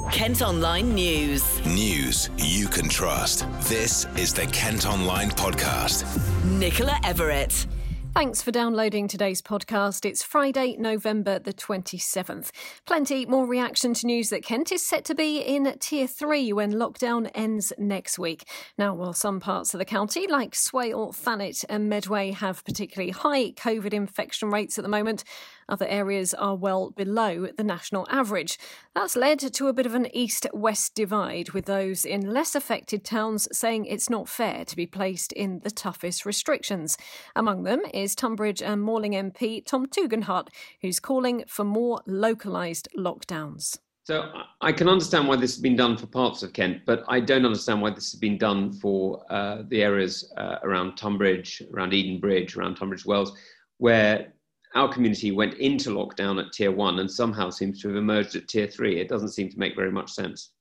Kent Online News. News you can trust. This is the Kent Online Podcast. Nicola Everett. Thanks for downloading today's podcast. It's Friday, November the 27th. Plenty more reaction to news that Kent is set to be in Tier 3 when lockdown ends next week. Now, while some parts of the county, like Swale, Thanet and Medway, have particularly high COVID infection rates at the moment, other areas are well below the national average. That's led to a bit of an east-west divide, with those in less affected towns saying it's not fair to be placed in the toughest restrictions. Among them is Tunbridge and Malling MP Tom Tugendhat, who's calling for more localised lockdowns. So I can understand why this has been done for parts of Kent, but I don't understand why this has been done for the areas around Tunbridge, around Edenbridge, around Tunbridge Wells, where our community went into lockdown at Tier 1 and somehow seems to have emerged at Tier 3. It doesn't seem to make very much sense.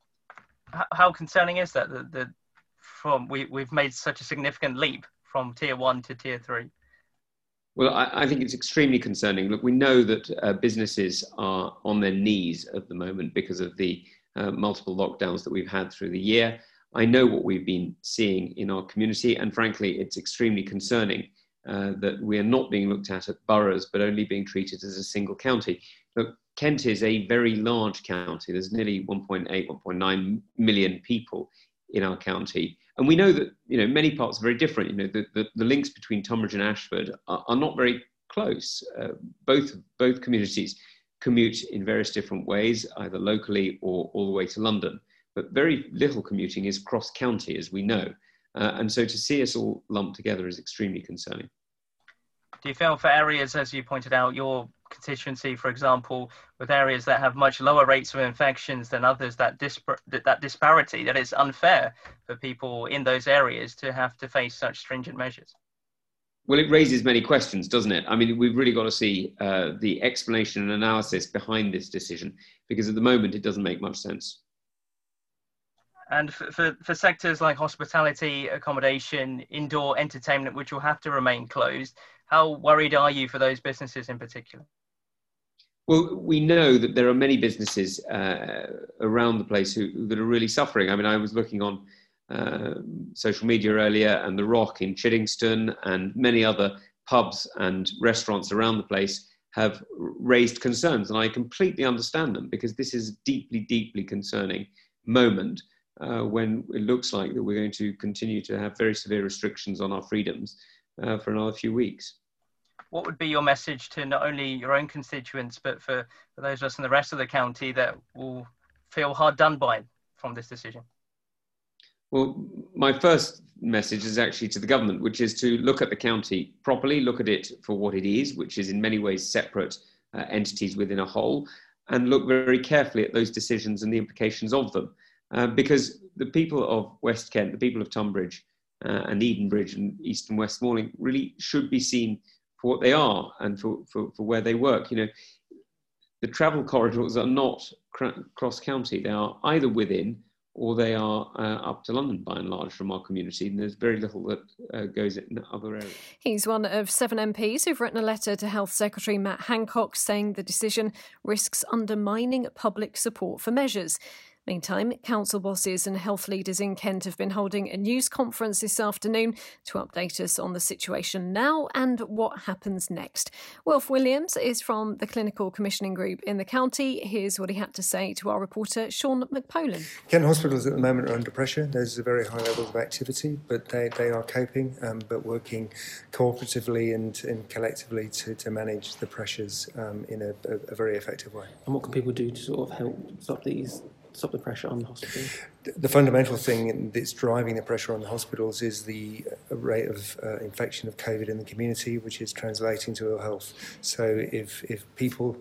How concerning is that we've made such a significant leap from Tier 1 to Tier 3? Well, I think it's extremely concerning. Look, we know that businesses are on their knees at the moment because of the multiple lockdowns that we've had through the year. I know what we've been seeing in our community, and frankly, it's extremely concerning that we are not being looked at boroughs, but only being treated as a single county. Look, Kent is a very large county. There's nearly 1.8, 1.9 million people in our county. And we know that, many parts are very different. The links between Tunbridge and Ashford are not very close. Both communities commute in various different ways, either locally or all the way to London. But very little commuting is cross-county, as we know. And so to see us all lumped together is extremely concerning. Do you feel for areas, as you pointed out, your constituency, for example, with areas that have much lower rates of infections than others, that disparity, that it's unfair for people in those areas to have to face such stringent measures? Well, it raises many questions, doesn't it? I mean, we've really got to see the explanation and analysis behind this decision, because at the moment it doesn't make much sense. And for sectors like hospitality, accommodation, indoor entertainment, which will have to remain closed, how worried are you for those businesses in particular? Well, we know that there are many businesses around the place that are really suffering. I mean, I was looking on social media earlier, and The Rock in Chiddingston and many other pubs and restaurants around the place have raised concerns. And I completely understand them, because this is a deeply, deeply concerning moment when it looks like that we're going to continue to have very severe restrictions on our freedoms for another few weeks. What would be your message to not only your own constituents, but for those of us in the rest of the county that will feel hard done by from this decision? Well, my first message is actually to the government, which is to look at the county properly, look at it for what it is, which is in many ways separate entities within a whole, and look very carefully at those decisions and the implications of them. Because the people of West Kent, the people of Tunbridge and Edenbridge and East and West Malling really should be seen for what they are and for where they work. The travel corridors are not cross-county. They are either within or they are up to London by and large from our community, and there's very little that goes in other areas. He's one of 7 MPs who've written a letter to Health Secretary Matt Hancock saying the decision risks undermining public support for measures. Meantime, council bosses and health leaders in Kent have been holding a news conference this afternoon to update us on the situation now and what happens next. Wilf Williams is from the Clinical Commissioning Group in the county. Here's what he had to say to our reporter, Sean McPolan. Kent hospitals at the moment are under pressure. There's a very high level of activity, but they are coping, but working cooperatively and collectively to manage the pressures in a very effective way. And what can people do to sort of help stop the pressure on the hospital? The fundamental thing that's driving the pressure on the hospitals is the rate of infection of COVID in the community, which is translating to ill health. So if people,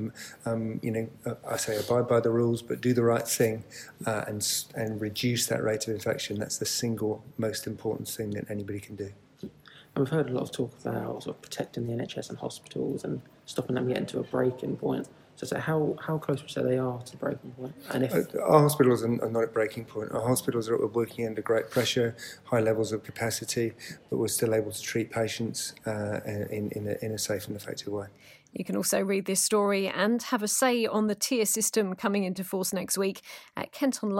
I say abide by the rules, but do the right thing and reduce that rate of infection, that's the single most important thing that anybody can do. And we've heard a lot of talk about sort of protecting the NHS and hospitals and stopping them getting to a breaking point. So how close would you say they are to the breaking point? And if our hospitals are not at breaking point. Our hospitals are working under great pressure, high levels of capacity, but we're still able to treat patients in a safe and effective way. You can also read this story and have a say on the tier system coming into force next week at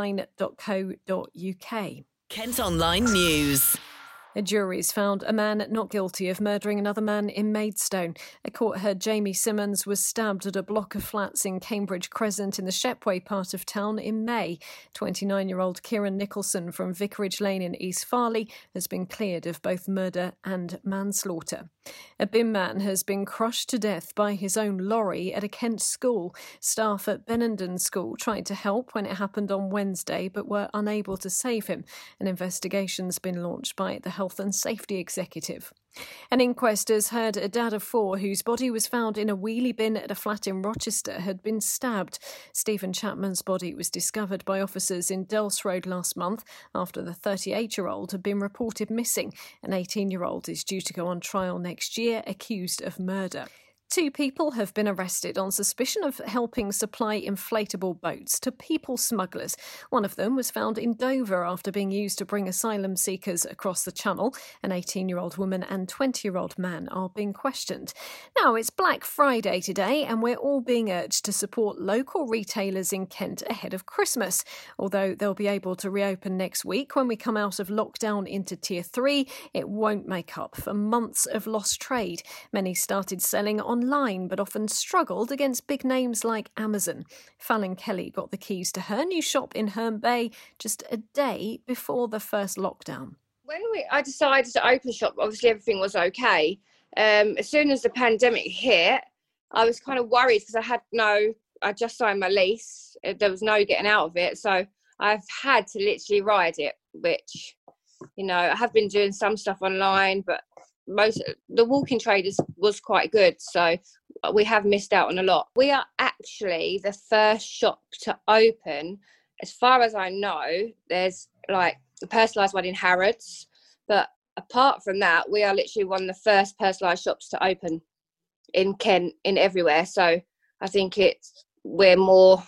kentonline.co.uk. Kent Online News. A jury's found a man not guilty of murdering another man in Maidstone. A court heard Jamie Simmons was stabbed at a block of flats in Cambridge Crescent in the Shepway part of town in May. 29-year-old Kieran Nicholson from Vicarage Lane in East Farley has been cleared of both murder and manslaughter. A bin man has been crushed to death by his own lorry at a Kent school. Staff at Benenden School tried to help when it happened on Wednesday but were unable to save him. An investigation's been launched by the Health and Safety Executive. An inquest has heard a dad of 4 whose body was found in a wheelie bin at a flat in Rochester had been stabbed. Stephen Chapman's body was discovered by officers in Delse Road last month after the 38-year-old had been reported missing. An 18-year-old is due to go on trial next year, accused of murder. 2 people have been arrested on suspicion of helping supply inflatable boats to people smugglers. One of them was found in Dover after being used to bring asylum seekers across the Channel. An 18-year-old woman and 20-year-old man are being questioned. Now, it's Black Friday today, and we're all being urged to support local retailers in Kent ahead of Christmas. Although they'll be able to reopen next week when we come out of lockdown into Tier 3, it won't make up for months of lost trade. Many started selling online but often struggled against big names like Amazon. Fallon Kelly got the keys to her new shop in Herne Bay just a day before the first lockdown. When I decided to open shop, obviously everything was okay. As soon as the pandemic hit, I was kind of worried because I just signed my lease. There was no getting out of it. So I've had to literally ride it, which, I have been doing some stuff online, but the walk-in trade was quite good, so we have missed out on a lot. We are actually the first shop to open. As far as I know, there's like the personalised one in Harrods, but apart from that, we are literally one of the first personalised shops to open in Kent, in everywhere. So I think we're more,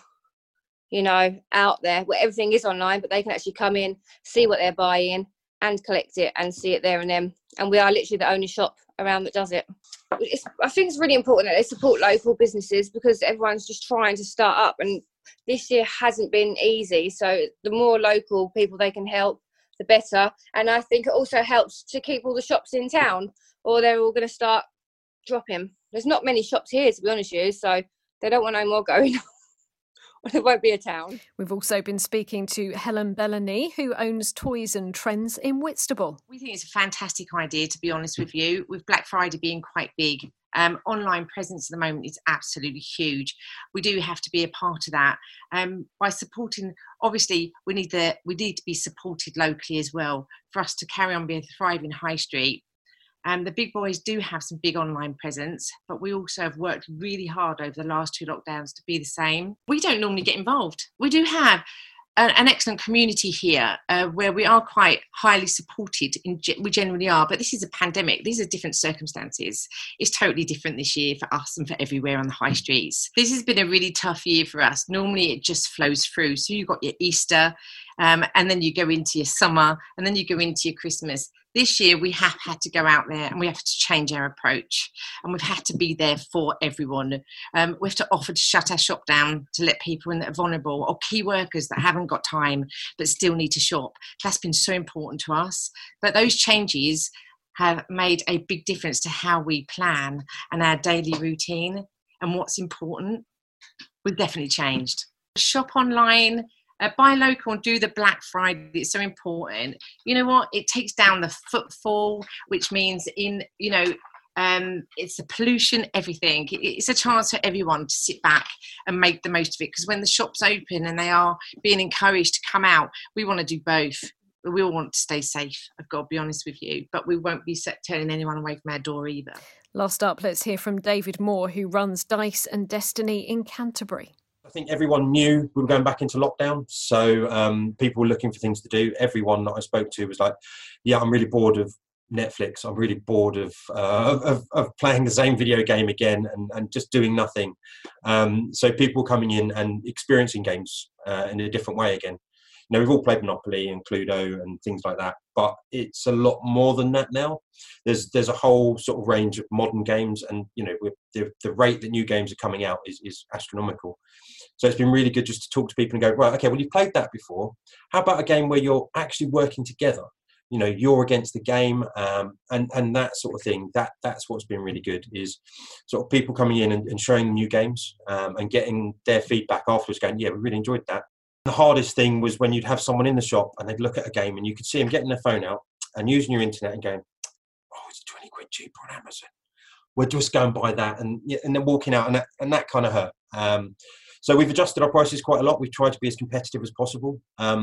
out there where everything is online, but they can actually come in, see what they're buying, and collect it and see it there and then. And we are literally the only shop around that does it. I think it's really important that they support local businesses because everyone's just trying to start up, and this year hasn't been easy. So the more local people they can help, the better. And I think it also helps to keep all the shops in town, or they're all going to start dropping. There's not many shops here, to be honest with you, so they don't want no more going on. It won't be a town. We've also been speaking to Helen Bellany, who owns Toys and Trends in Whitstable. We think it's a fantastic idea, to be honest with you, with Black Friday being quite big. Online presence at the moment is absolutely huge. We do have to be a part of that by supporting. Obviously, we need to be supported locally as well for us to carry on being a thriving high street. The big boys do have some big online presence, but we also have worked really hard over the last 2 lockdowns to be the same. We don't normally get involved. We do have an excellent community here where we are quite highly supported. We generally are, but this is a pandemic. These are different circumstances. It's totally different this year for us and for everywhere on the high streets. This has been a really tough year for us. Normally it just flows through. So you've got your Easter and then you go into your summer and then you go into your Christmas. This year we have had to go out there and we have to change our approach, and we've had to be there for everyone. We have to offer to shut our shop down to let people in that are vulnerable, or key workers that haven't got time but still need to shop. That's been so important to us. But those changes have made a big difference to how we plan and our daily routine and what's important. We've definitely changed. Shop online. Buy local and do the Black Friday. It's so important. You know what? It takes down the footfall, which means it's the pollution, everything. It's a chance for everyone to sit back and make the most of it. Because when the shops open and they are being encouraged to come out, we want to do both. We all want to stay safe, I've got to be honest with you. But we won't be turning anyone away from our door either. Last up, let's hear from David Moore, who runs Dice and Destiny in Canterbury. I think everyone knew we were going back into lockdown, so people were looking for things to do. Everyone that I spoke to was like, yeah, I'm really bored of Netflix. I'm really bored of playing the same video game again and just doing nothing. So people coming in and experiencing games in a different way again. we've all played Monopoly and Cluedo and things like that, but it's a lot more than that now. There's a whole sort of range of modern games, and the rate that new games are coming out is astronomical. So it's been really good just to talk to people and go, right, okay, well, you've played that before. How about a game where you're actually working together? You're against the game, and that sort of thing. That's what's been really good, is sort of people coming in and showing them new games, and getting their feedback afterwards, going, yeah, we really enjoyed that. The hardest thing was when you'd have someone in the shop and they'd look at a game and you could see them getting their phone out and using your internet and going, oh, it's 20 quid cheaper on Amazon. We'll just go and buy that, and then walking out, and that kind of hurt. So we've adjusted our prices quite a lot. We've tried to be as competitive as possible.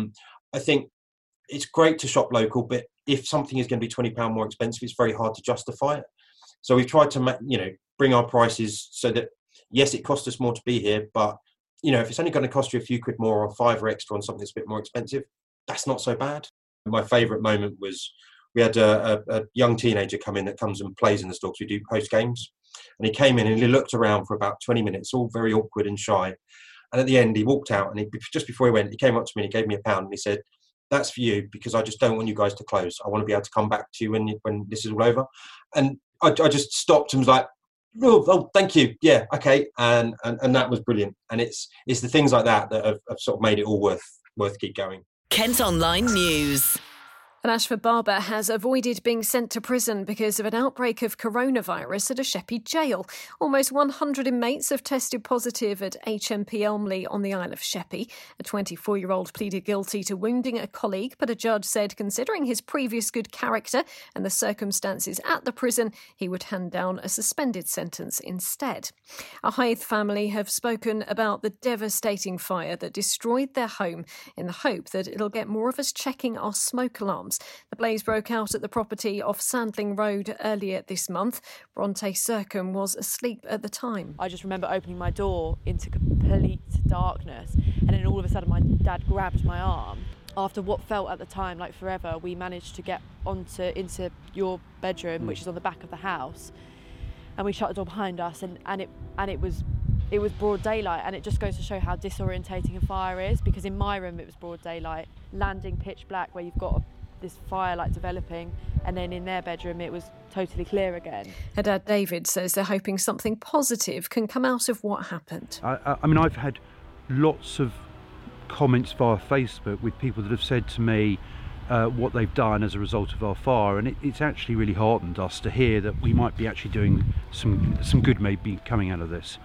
I think it's great to shop local, but if something is going to be £20 more expensive, it's very hard to justify it. So we've tried to, bring our prices so that, yes, it costs us more to be here, but, if it's only going to cost you a few quid more or £5 extra on something that's a bit more expensive, that's not so bad. My favourite moment was we had a young teenager come in that comes and plays in the store, because we do post games. And he came in and he looked around for about 20 minutes, all very awkward and shy. And at the end, he walked out, and just before he went, he came up to me and he gave me £1 and he said, that's for you, because I just don't want you guys to close. I want to be able to come back to you when this is all over. And I just stopped and was like, oh, thank you. Yeah, okay. And that was brilliant. And it's the things like that have sort of made it all worth keep going. Kent Online News. An Ashford barber has avoided being sent to prison because of an outbreak of coronavirus at a Sheppey jail. Almost 100 inmates have tested positive at HMP Elmley on the Isle of Sheppey. A 24-year-old pleaded guilty to wounding a colleague, but a judge said considering his previous good character and the circumstances at the prison, he would hand down a suspended sentence instead. A Hythe family have spoken about the devastating fire that destroyed their home, in the hope that it'll get more of us checking our smoke alarms. The blaze broke out at the property off Sandling Road earlier this month. Bronte Sercombe was asleep at the time. I just remember opening my door into complete darkness, and then all of a sudden my dad grabbed my arm. After what felt at the time like forever, we managed to get into your bedroom, which is on the back of the house, and we shut the door behind us, and it was broad daylight, and it just goes to show how disorientating a fire is, because in my room it was broad daylight, landing pitch black where you've got this fire like developing, and then in their bedroom it was totally clear again. Her dad David says they're hoping something positive can come out of what happened. I mean, I've had lots of comments via Facebook with people that have said to me what they've done as a result of our fire, and it's actually really heartened us to hear that we might be actually doing some good maybe coming out of this.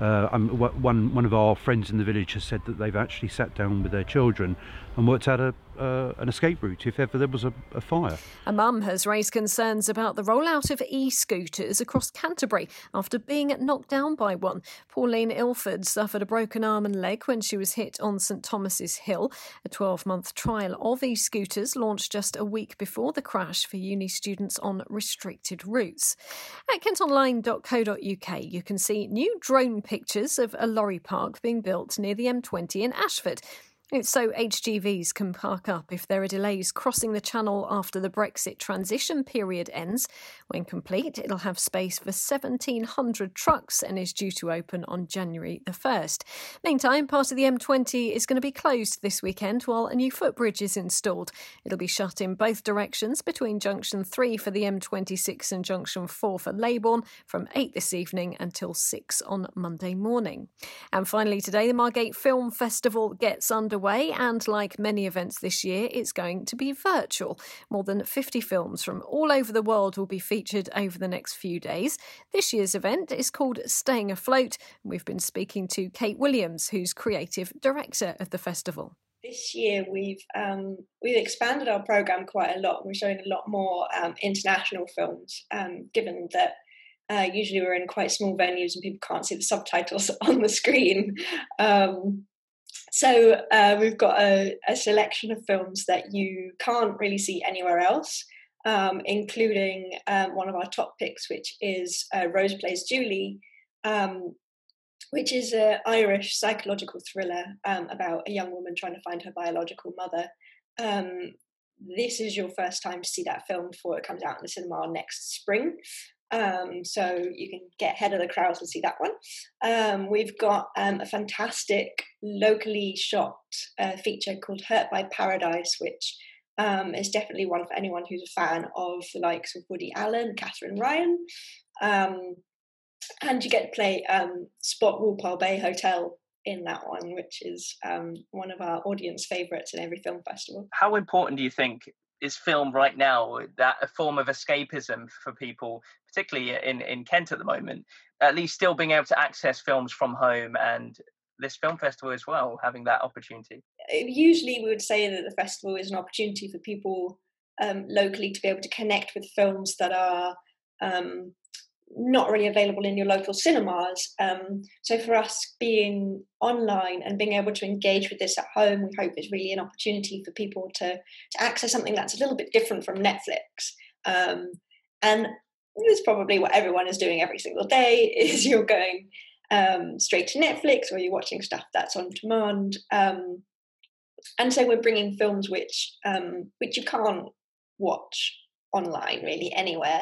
One of our friends in the village has said that they've actually sat down with their children and worked out an escape route if ever there was a fire. A mum has raised concerns about the rollout of e-scooters across Canterbury after being knocked down by one. Pauline Ilford suffered a broken arm and leg when she was hit on St Thomas's Hill. A 12-month trial of e-scooters launched just a week before the crash for uni students on restricted routes. At kentonline.co.uk you can see new drone pictures of a lorry park being built near the M20 in Ashford. It's so HGVs can park up if there are delays crossing the channel after the Brexit transition period ends. When complete, it'll have space for 1,700 trucks and is due to open on January the 1st. Meantime, part of the M20 is going to be closed this weekend while a new footbridge is installed. It'll be shut in both directions between Junction 3 for the M26 and Junction 4 for Leybourne from 8 this evening until 6 on Monday morning. And finally today, the Margate Film Festival gets underway, and like many events this year, it's going to be virtual. More than 50 films from all over the world will be featured over the next few days. This year's event is called Staying Afloat. We've been speaking to Kate Williams, who's creative director of the festival. This year we've expanded our programme quite a lot. We're showing a lot more international films, given that usually we're in quite small venues and people can't see the subtitles on the screen. So we've got a selection of films that you can't really see anywhere else, including one of our top picks, which is Rose Plays Julie, which is an Irish psychological thriller about a young woman trying to find her biological mother. This is your first time to see that film before it comes out in the cinema next spring. so you can get ahead of the crowds and see that one. We've got a fantastic locally shot feature called Hurt by Paradise, which is definitely one for anyone who's a fan of the likes of Woody Allen, Catherine Ryan. And you get to play Spot Walpole Bay Hotel in that one, which is one of our audience favourites in every film festival. How important do you think is film right now, that a form of escapism for people, particularly in Kent at the moment, at least still being able to access films from home, and this film festival as well, having that opportunity? Usually we would say that the festival is an opportunity for people locally to be able to connect with films that are not really available in your local cinemas. So for us, being online and being able to engage with this at home, we hope is really an opportunity for people to access something that's a little bit different from Netflix. And it's probably what everyone is doing every single day, is you're going straight to Netflix, or you're watching stuff that's on demand. And so we're bringing films which you can't watch online really anywhere.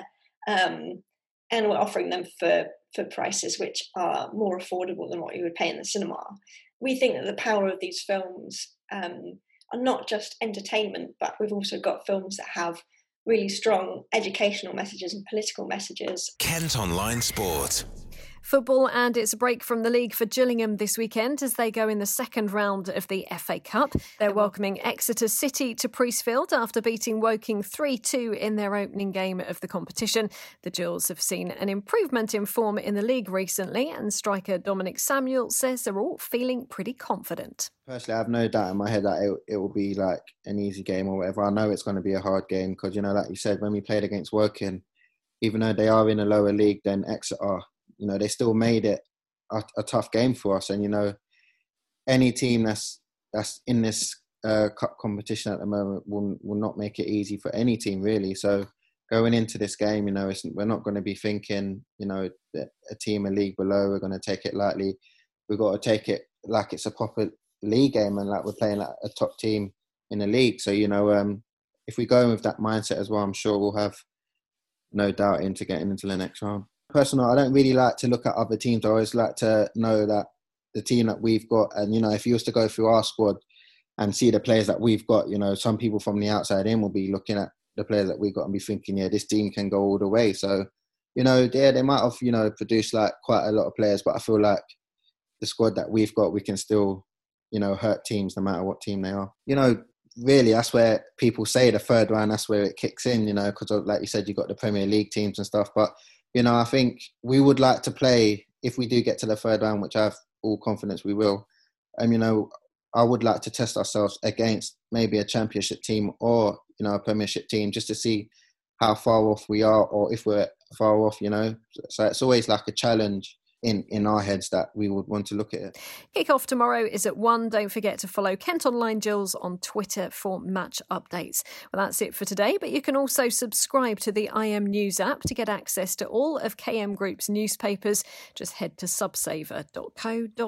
And we're offering them for prices which are more affordable than what you would pay in the cinema. We think that the power of these films are not just entertainment, but we've also got films that have really strong educational messages and political messages. Kent Online Sport. Football, and it's a break from the league for Gillingham this weekend as they go in the second round of the FA Cup. They're welcoming Exeter City to Priestfield after beating Woking 3-2 in their opening game of the competition. The Gills have seen an improvement in form in the league recently, and striker Dominic Samuel says they're all feeling pretty confident. Personally, I have no doubt in my head that it will be like an easy game or whatever. I know it's going to be a hard game because, like you said, when we played against Woking, even though they are in a lower league than Exeter, they still made it a tough game for us. And, any team that's in this cup competition at the moment will not make it easy for any team, really. So going into this game, we're not going to be thinking, that a team a league below, we're going to take it lightly. We've got to take it like it's a proper league game and like we're playing like a top team in the league. So, if we go in with that mindset as well, I'm sure we'll have no doubt into getting into the next round. Personally, I don't really like to look at other teams. I always like to know that the team that we've got, and, if you was to go through our squad and see the players that we've got, some people from the outside in will be looking at the players that we've got and be thinking, yeah, this team can go all the way. So, they might have, produced like quite a lot of players, but I feel like the squad that we've got, we can still, hurt teams no matter what team they are. Really, that's where people say the third round, that's where it kicks in, because like you said, you've got the Premier League teams and stuff. But, I think we would like to play, if we do get to the third round, which I have all confidence we will, I would like to test ourselves against maybe a championship team or, a Premiership team, just to see how far off we are, or if we're far off, So it's always like a challenge in our heads that we would want to look at it. Kick-off tomorrow is at 1. Don't forget to follow Kent Online Gills on Twitter for match updates. Well, that's it for today, but you can also subscribe to the IM News app to get access to all of KM Group's newspapers. Just head to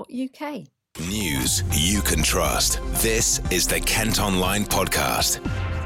subsaver.co.uk. News you can trust. This is the Kent Online Podcast.